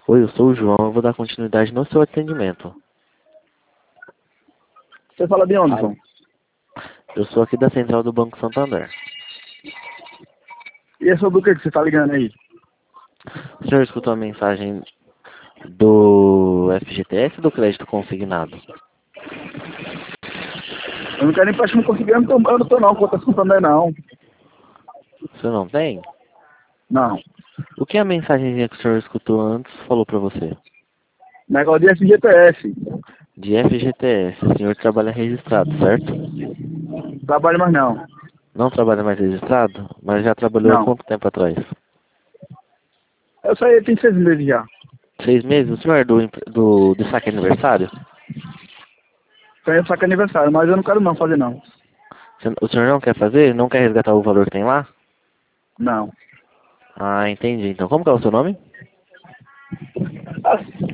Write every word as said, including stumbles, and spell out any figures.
Oi, eu sou o João, eu vou dar continuidade no seu atendimento. Você fala de onde, Ah, João? eu sou aqui da Central do Banco Santander. E é sobre o que que você tá ligando aí? O senhor escutou a mensagem do F G T S ou do crédito consignado? Eu não quero empréstimo conseguir, eu não tô, eu não tô não, conta Santander não. O senhor não tem? Não. O que a mensagenzinha que o senhor escutou antes falou pra você? Negócio de F G T S. De F G T S, o senhor trabalha registrado, certo? Trabalho mais não. Não trabalha mais registrado? Mas já trabalhou há Não. quanto tempo atrás? Eu saí tem seis meses já. Seis meses? O senhor é do, empre- do, do saque aniversário? Tenho saco aniversário, mas eu não quero não fazer não. O senhor não quer fazer? Não quer resgatar o valor que tem lá? Não. Ah, entendi. Então, como que é o seu nome? Ah,